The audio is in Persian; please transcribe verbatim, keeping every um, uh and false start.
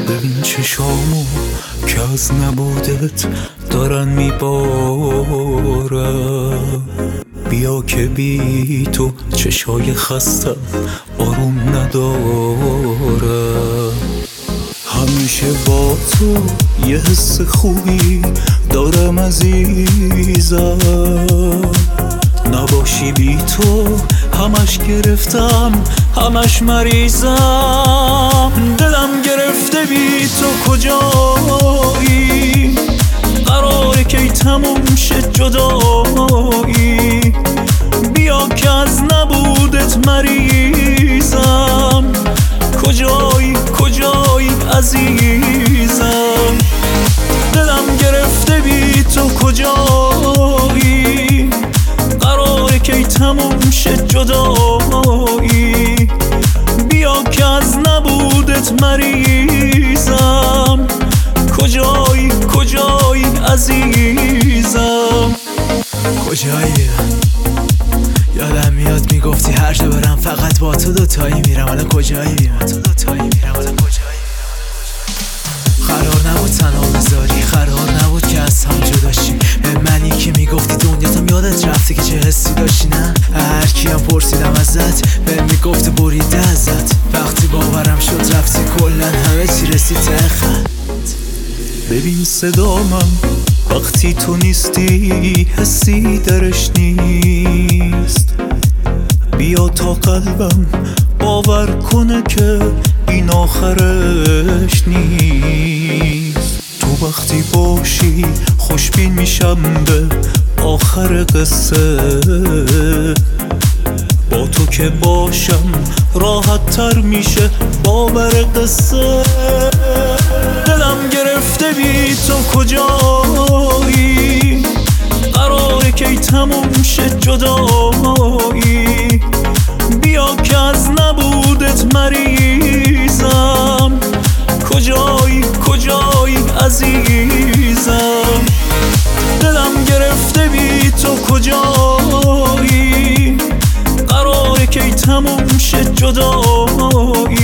ببین چشامو که از نبودت دارن میبارم. بیا که بی تو چشای خستم آروم ندارم. همیشه با تو یه حس خوبی دارم عزیزم. نباشی بی تو همش گرفتم همش مریضم. دلم گرفته بی تو کجایی؟ قراره کی تموم شه جدایی؟ بیا که از نبودت مریضم. کجایی کجایی عزیزم؟ دلم گرفته بی تو کجایی؟ قراره کی تموم شه جدایی؟ بیا که از نبودت مریضم. کجایی کجایی عزیزم؟ کجایی؟ یادم میاد میگفتی هر جا برم فقط با تو دوتایی میرم. حالا کجایی؟ با تو دوتایی میرم. حالا کجایی؟ قرار نبود تنها بذاری، قرار نبود که از هم جدا شیم. به منی که میگفتی دنیاتم یادت رفته که چه حسی داشتی. نه هر کیم پرسیدم ازت به میگفت بریده ازت. وقتی باورم شد رفتی کلن همه چی رسید ته خط. ببین صدامم وقتی تو نیستی حسی درش نیست. بیا تا قلبم باور کنه که این آخرش نیست. تو وقتی باشی خوشبین میشم به آخر قصه. با تو که باشم راحت تر میشه باور قصه. دلم گرفته بی تو کجایی؟ قراره کی تموم شه جدایی؟ بیا که از نبودت مریضم. کجایی کجایی عزیزم؟ دلم گرفته بی تو کجایی؟ قراره کی تموم شه جدایی؟